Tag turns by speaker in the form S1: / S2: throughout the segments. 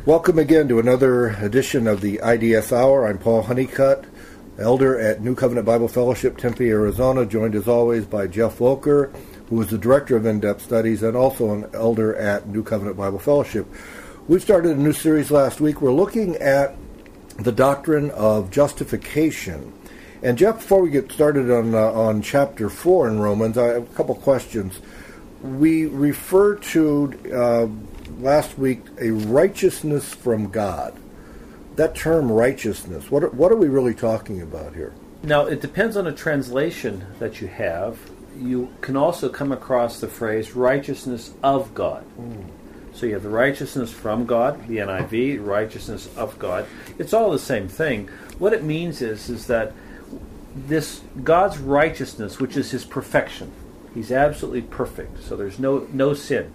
S1: Welcome again to another edition of the IDS Hour. I'm Paul Honeycutt, elder at New Covenant Bible Fellowship, Tempe, Arizona, joined as always by Jeff Volker, who is the director of In-Depth Studies and also an elder at New Covenant Bible Fellowship. We started a new series last week. We're looking at the doctrine of justification. And Jeff, before we get started on chapter 4 in Romans, I have a couple questions. We referred to last week a righteousness from God. That term righteousness, what are we really talking about here?
S2: Now, it depends on the translation that you have. You can also come across the phrase righteousness of God. So you have the righteousness from God, the NIV, righteousness of God. It's all the same thing. What it means is that this God's righteousness, which is his perfection, he's absolutely perfect, so there's no sin.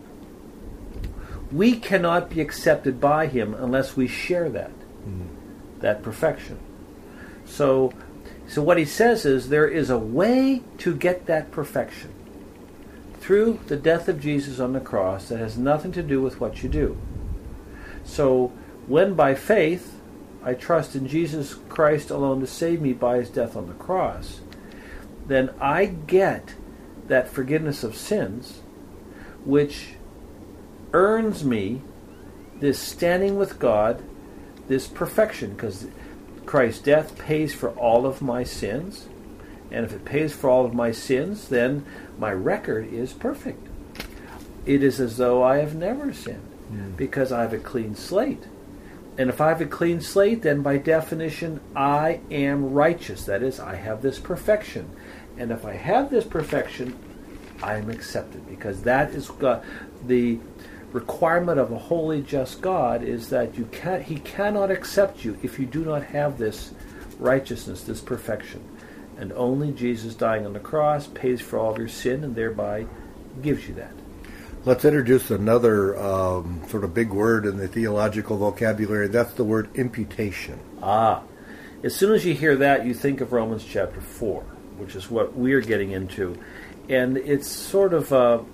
S2: We cannot be accepted by him unless we share that perfection. So what he says is there is a way to get that perfection through the death of Jesus on the cross that has nothing to do with what you do. So when by faith I trust in Jesus Christ alone to save me by his death on the cross, then I get that forgiveness of sins, which earns me this standing with God, this perfection, because Christ's death pays for all of my sins, and if it pays for all of my sins, then my record is perfect. It is as though I have never sinned, because I have a clean slate. And if I have a clean slate, then by definition, I am righteous. That is, I have this perfection. And if I have this perfection, I am accepted, because that is God. The requirement of a holy, just God is that he cannot accept you if you do not have this righteousness, this perfection. And only Jesus dying on the cross pays for all of your sin and thereby gives you that.
S1: Let's introduce another sort of big word in the theological vocabulary. That's the word imputation.
S2: As soon as you hear that, you think of Romans chapter 4, which is what we're getting into. And it's sort of...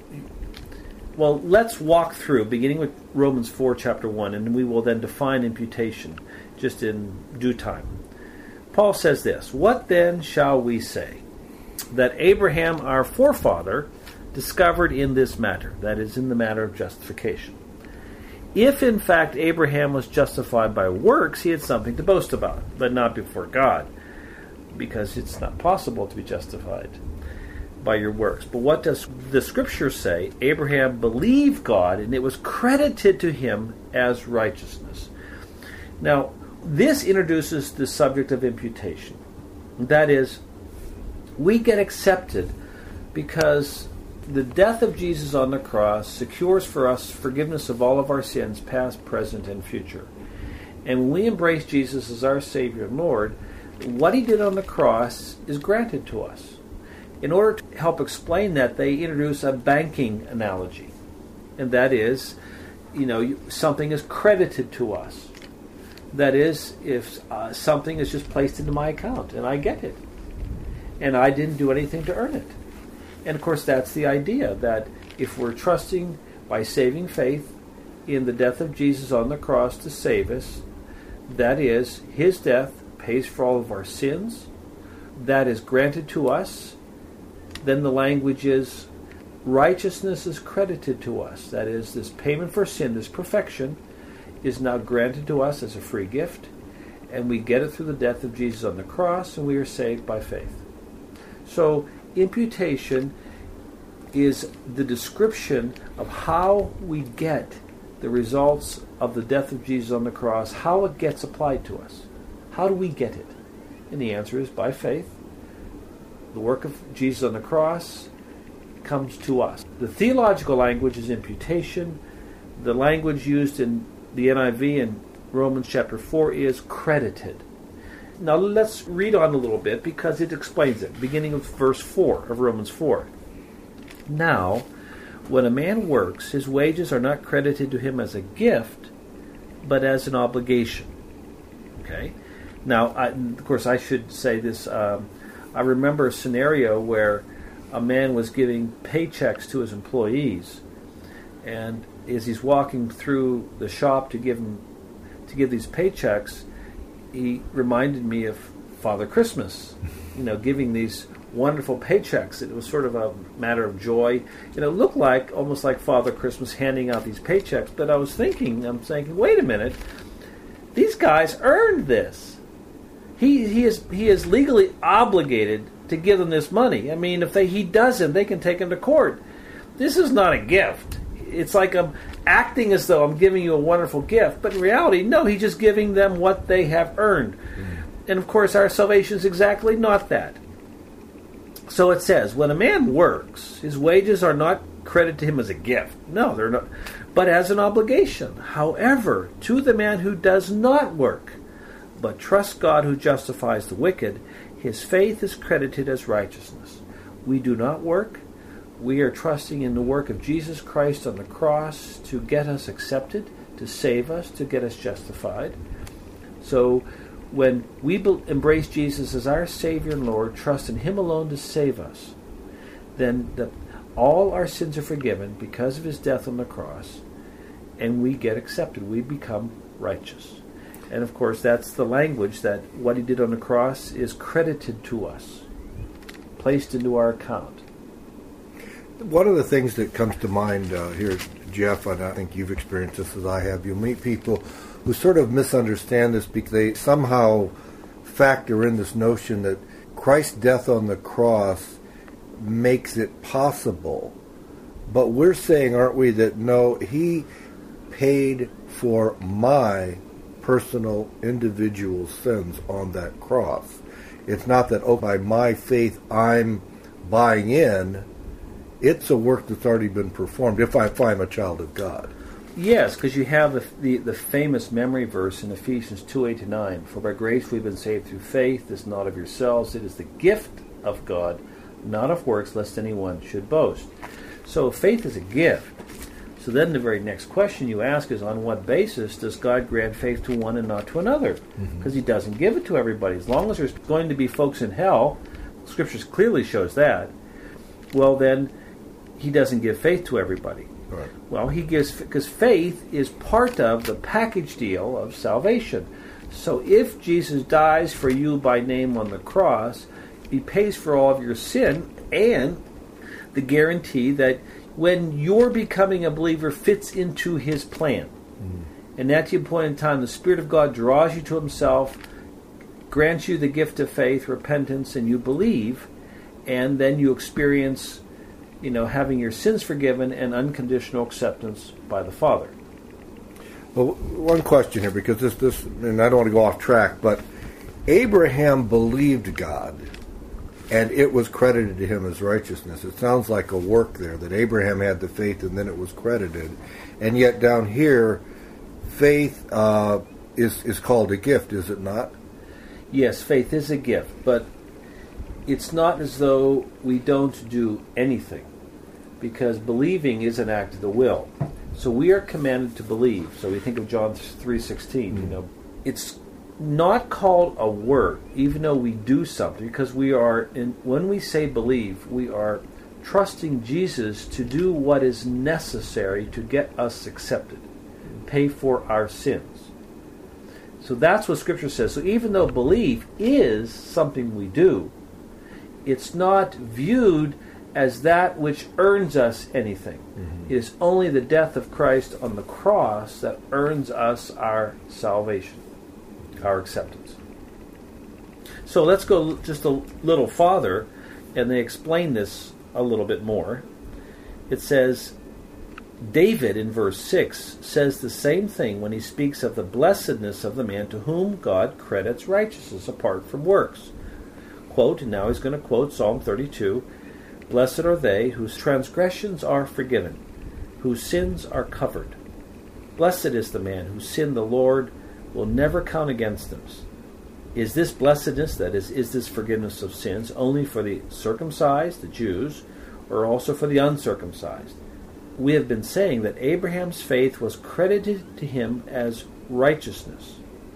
S2: Well, let's walk through, beginning with Romans 4, chapter 1, and we will then define imputation just in due time. Paul says this, "What then shall we say? That Abraham, our forefather, discovered in this matter," that is, in the matter of justification. "If, in fact, Abraham was justified by works, he had something to boast about, but not before God, because it's not possible to be justified by your works. But what does the Scripture say? Abraham believed God, and it was credited to him as righteousness." Now, this introduces the subject of imputation. That is, we get accepted because the death of Jesus on the cross secures for us forgiveness of all of our sins, past, present, and future. And when we embrace Jesus as our Savior and Lord, what he did on the cross is granted to us. In order to help explain that, they introduce a banking analogy. And that is, something is credited to us. That is, if something is just placed into my account and I get it. And I didn't do anything to earn it. And of course, that's the idea, that if we're trusting by saving faith in the death of Jesus on the cross to save us, that is, his death pays for all of our sins, that is granted to us. Then the language is, righteousness is credited to us. That is, this payment for sin, this perfection, is now granted to us as a free gift, and we get it through the death of Jesus on the cross, and we are saved by faith. So, imputation is the description of how we get the results of the death of Jesus on the cross, how it gets applied to us. How do we get it? And the answer is by faith. The work of Jesus on the cross comes to us. The theological language is imputation. The language used in the NIV in Romans chapter 4 is credited. Now let's read on a little bit because it explains it, beginning with verse 4 of Romans 4. "Now, when a man works, his wages are not credited to him as a gift, but as an obligation." Okay? Now, of course, I should say this. I remember a scenario where a man was giving paychecks to his employees, and as he's walking through the shop to give them to give these paychecks, he reminded me of Father Christmas, giving these wonderful paychecks. It was sort of a matter of joy. It looked like almost like Father Christmas handing out these paychecks. But I'm thinking, wait a minute, these guys earned this. He is legally obligated to give them this money. I mean, if he doesn't, they can take him to court. This is not a gift. It's like I'm acting as though I'm giving you a wonderful gift, but in reality, no, he's just giving them what they have earned. And of course, our salvation is exactly not that. So it says, when a man works, his wages are not credited to him as a gift. No, they're not, but as an obligation. However, to the man who does not work, but trusts God who justifies the wicked, his faith is credited as righteousness. We do not work. We are trusting in the work of Jesus Christ on the cross to get us accepted, to save us, to get us justified. So when we embrace Jesus as our Savior and Lord, trust in Him alone to save us, then all our sins are forgiven because of His death on the cross, and we get accepted. We become righteous. And of course, that's the language that what He did on the cross is credited to us, placed into our account.
S1: One of the things that comes to mind here, Jeff, and I think you've experienced this as I have, you meet people who sort of misunderstand this because they somehow factor in this notion that Christ's death on the cross makes it possible. But we're saying, aren't we, that no, He paid for my personal individual sins on that cross. It's not that, by my faith I'm buying in. It's a work that's already been performed if I'm a child of God.
S2: Yes, because you have the famous memory verse in Ephesians 2:8-9. For by grace we've been saved through faith. This is not of yourselves. It is the gift of God, not of works, lest anyone should boast. So faith is a gift. So then the very next question you ask is, on what basis does God grant faith to one and not to another? Because He doesn't give it to everybody. As long as there's going to be folks in hell, Scripture clearly shows that, well then, He doesn't give faith to everybody.
S1: Right.
S2: Well, He gives, because faith is part of the package deal of salvation. So if Jesus dies for you by name on the cross, He pays for all of your sin and the guarantee that when you're becoming a believer fits into His plan. And at that point in time, the Spirit of God draws you to Himself, grants you the gift of faith, repentance, and you believe, and then you experience having your sins forgiven and unconditional acceptance by the Father.
S1: Well, one question here, because this, and I don't want to go off track, but Abraham believed God, and it was credited to him as righteousness. It sounds like a work there, that Abraham had the faith and then it was credited. And yet down here, faith is called a gift, is it not?
S2: Yes, faith is a gift, but it's not as though we don't do anything, because believing is an act of the will. So we are commanded to believe. So we think of John 3:16. It's not called a work, even though we do something, because when we say believe, we are trusting Jesus to do what is necessary to get us accepted, pay for our sins. So that's what Scripture says. So even though belief is something we do, it's not viewed as that which earns us anything. It is only the death of Christ on the cross that earns us our salvation, our acceptance. So let's go just a little farther, and they explain this a little bit more. It says, David in verse 6 says the same thing when he speaks of the blessedness of the man to whom God credits righteousness apart from works. Quote, and now he's going to quote Psalm 32, Blessed are they whose transgressions are forgiven, whose sins are covered. Blessed is the man whose sin the Lord will never count against them. Is this blessedness, that is this forgiveness of sins, only for the circumcised, the Jews, or also for the uncircumcised? We have been saying that Abraham's faith was credited to him as righteousness.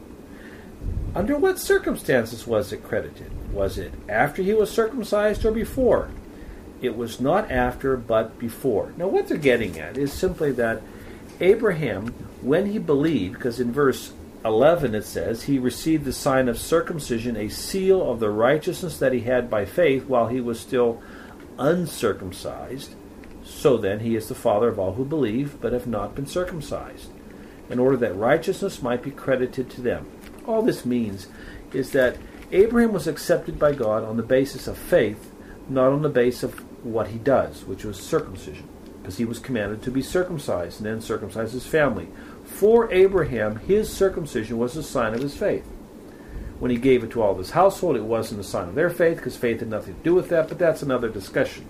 S2: Under what circumstances was it credited? Was it after he was circumcised or before? It was not after, but before. Now what they're getting at is simply that Abraham, when he believed, because in verse 11 it says, he received the sign of circumcision, a seal of the righteousness that he had by faith while he was still uncircumcised. So then he is the father of all who believe, but have not been circumcised, in order that righteousness might be credited to them. All this means is that Abraham was accepted by God on the basis of faith, not on the basis of what he does, which was circumcision, because he was commanded to be circumcised and then circumcise his family. For Abraham, his circumcision was a sign of his faith. When he gave it to all of his household, it wasn't a sign of their faith, because faith had nothing to do with that, but that's another discussion.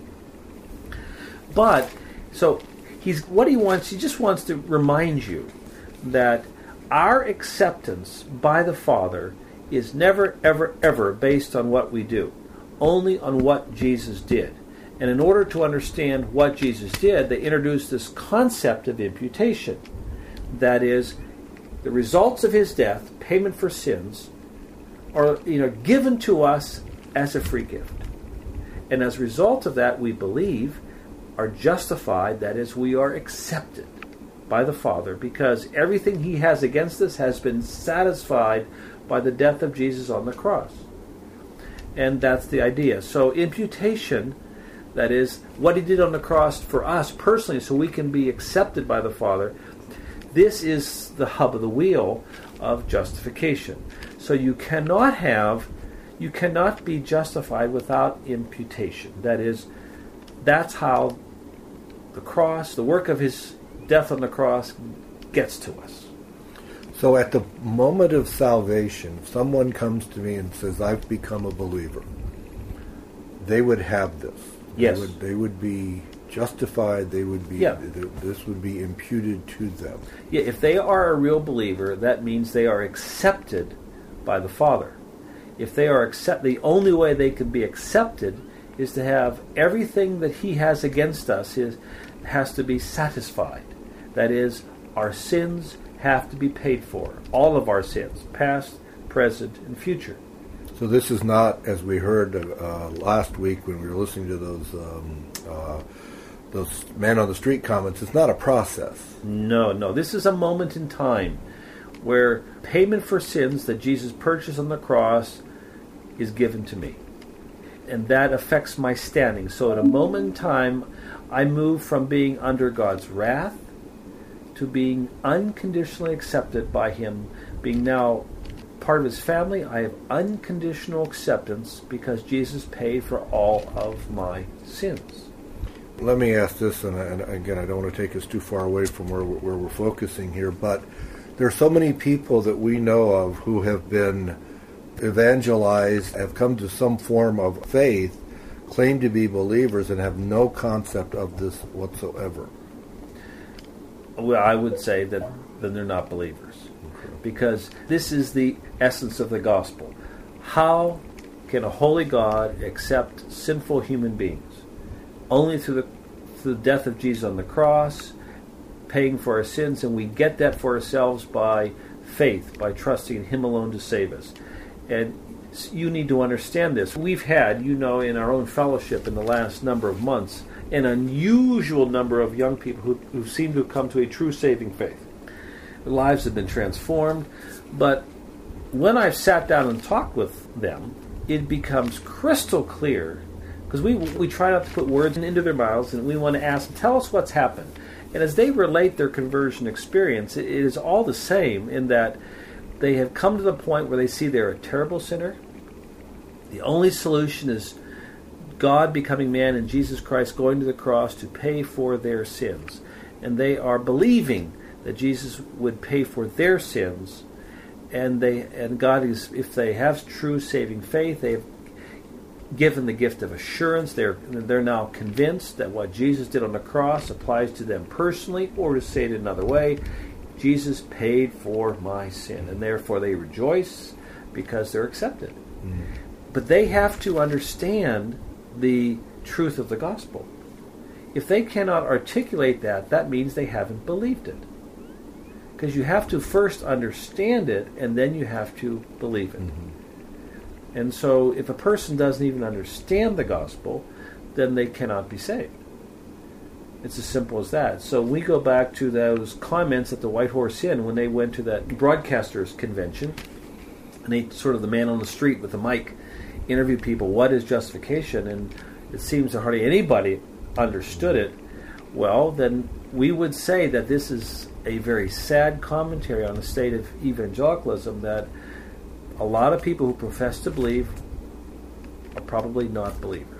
S2: But, so, he just wants to remind you that our acceptance by the Father is never, ever, ever based on what we do, only on what Jesus did. And in order to understand what Jesus did, they introduced this concept of imputation. That is, the results of his death, payment for sins, are given to us as a free gift. And as a result of that, we believe, are justified, that is, we are accepted by the Father, because everything he has against us has been satisfied by the death of Jesus on the cross. And that's the idea. So imputation, that is, what he did on the cross for us personally, so we can be accepted by the Father, this is the hub of the wheel of justification. So you cannot be justified without imputation. That is, that's how the cross, the work of his death on the cross, gets to us.
S1: So at the moment of salvation, if someone comes to me and says, I've become a believer, they would have this.
S2: Yes.
S1: They would be justified. They would be.
S2: Yeah.
S1: This would be imputed to them.
S2: Yeah, if they are a real believer, that means they are accepted by the Father. If they are the only way they can be accepted is to have everything that he has against us has to be satisfied. That is, our sins have to be paid for. All of our sins, past, present, and future.
S1: So this is not, as we heard last week when we were listening to those man on the street comments, it's not a process.
S2: No. This is a moment in time where payment for sins that Jesus purchased on the cross is given to me. And that affects my standing. So at a moment in time, I move from being under God's wrath to being unconditionally accepted by him, being now part of his family. I have unconditional acceptance because Jesus paid for all of my sins.
S1: Let me ask this, and again, I don't want to take us too far away from where we're focusing here, but there are so many people that we know of who have been evangelized, have come to some form of faith, claim to be believers, and have no concept of this whatsoever.
S2: Well, I would say that then they're not believers. Because this is the essence of the gospel. How can a holy God accept sinful human beings? Only through the death of Jesus on the cross, paying for our sins, and we get that for ourselves by faith, by trusting in him alone to save us. And you need to understand this. We've had, in our own fellowship in the last number of months, an unusual number of young people who seem to have come to a true saving faith. Their lives have been transformed, but when I've sat down and talked with them, it becomes crystal clear, because we try not to put words into their mouths, and we want to ask them, tell us what's happened. And as they relate their conversion experience, it is all the same in that they have come to the point where they see they're a terrible sinner. The only solution is God becoming man and Jesus Christ going to the cross to pay for their sins. And they are believing that Jesus would pay for their sins, and God is, if they have true saving faith, they have given the gift of assurance. They're now convinced that what Jesus did on the cross applies to them personally, or to say it another way, Jesus paid for my sin, and therefore they rejoice because they're accepted. Mm-hmm. But they have to understand the truth of the gospel. If they cannot articulate that, that means they haven't believed it. Because you have to first understand it, and then you have to believe it. Mm-hmm. And so if a person doesn't even understand the gospel, then they cannot be saved. It's as simple as that. So we go back to those comments at the White Horse Inn when they went to that broadcasters convention, and they sort of the man on the street with the mic interviewed people, what is justification? And it seems that hardly anybody understood it. Well, then we would say that this is a very sad commentary on the state of evangelicalism, that a lot of people who profess to believe are probably not believers.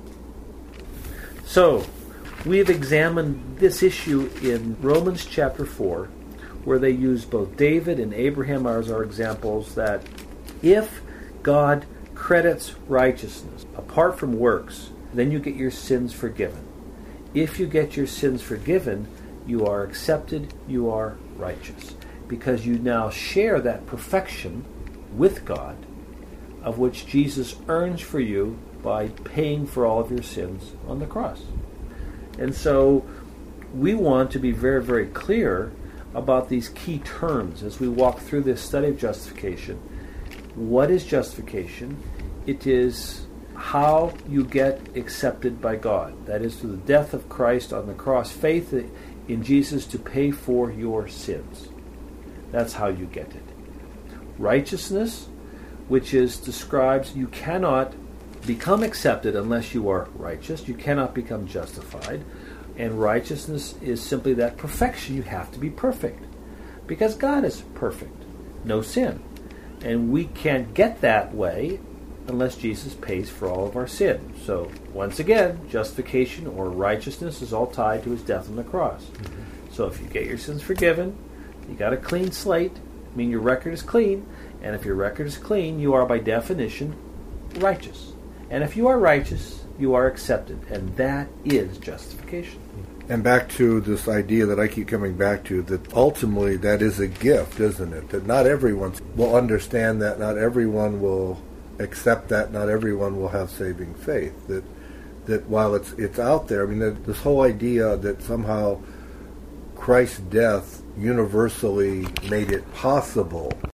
S2: So, we have examined this issue in Romans chapter 4, where they use both David and Abraham as our examples, that if God credits righteousness apart from works, then you get your sins forgiven. If you get your sins forgiven, you are accepted, you are righteous, because you now share that perfection with God, of which Jesus earns for you by paying for all of your sins on the cross. And so we want to be very, very clear about these key terms as we walk through this study of justification. What is justification? It is how you get accepted by God. That is through the death of Christ on the cross, faith in Jesus to pay for your sins. That's how you get it. Righteousness, which describes you cannot become accepted unless you are righteous. You cannot become justified. And righteousness is simply that perfection. You have to be perfect, because God is perfect, no sin. And we can't get that way unless Jesus pays for all of our sin. So, once again, justification or righteousness is all tied to his death on the cross. Mm-hmm. So if you get your sins forgiven, you got a clean slate, I mean your record is clean, and if your record is clean, you are by definition righteous. And if you are righteous, you are accepted, and that is justification.
S1: And back to this idea that I keep coming back to, that ultimately that is a gift, isn't it? That not everyone will understand that, not everyone will accept that, not everyone will have saving faith. That while it's out there, I mean, this whole idea that somehow Christ's death universally made it possible